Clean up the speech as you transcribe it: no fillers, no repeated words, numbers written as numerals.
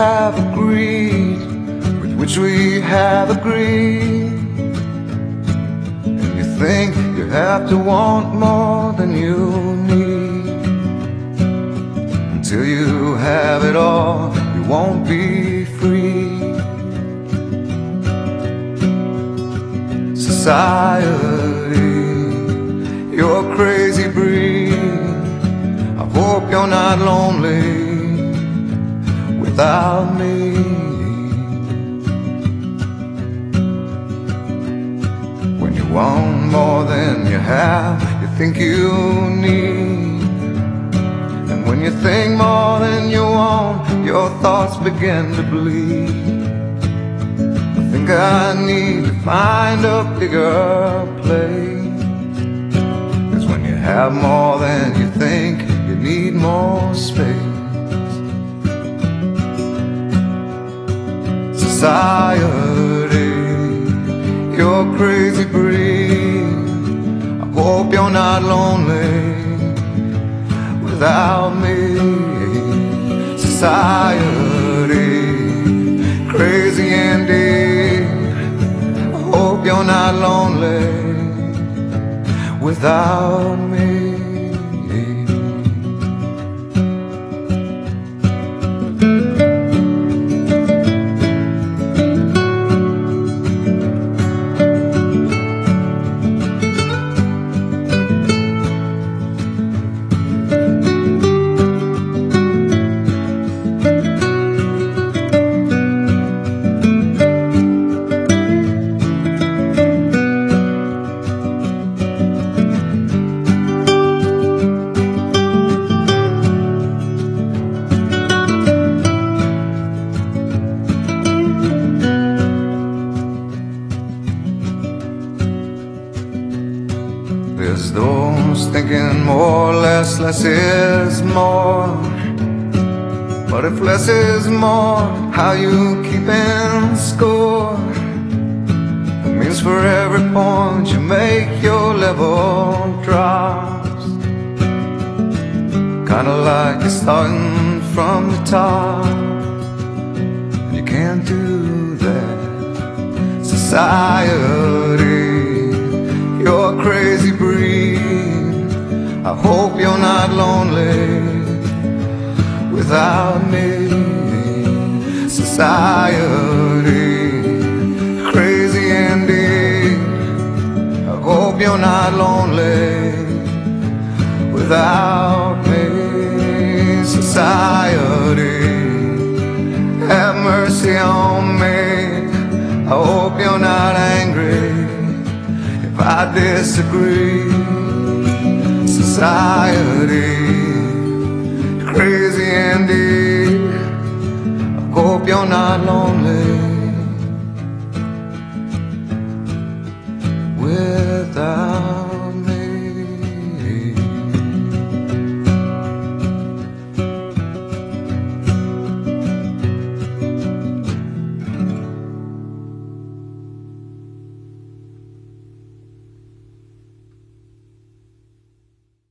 have agreed, with which we have agreed. And you think you have to want more than you need. Until you have it all, you won't be free. Society, you're a crazy breed. I hope you're not lonely without me. When you want more than you have, you think you need. And when you think more than you want, your thoughts begin to bleed. I think I need to find a bigger place. 'Cause when you have more than you think, you need more space. Society, you're a crazy breed. I hope you're not lonely without me. Society, crazy indeed. I hope you're not lonely without me. There's those thinking more or less is more. But if less is more, how you keeping score? It means for every point you make, your level drops. Kinda like you're starting from the top. You can't do that. Society, you're a crazy breed. I hope you're not lonely without me. Society, crazy indeed. I hope you're not lonely without me. Society, have mercy on me. I hope you're not angry if I disagree. Society,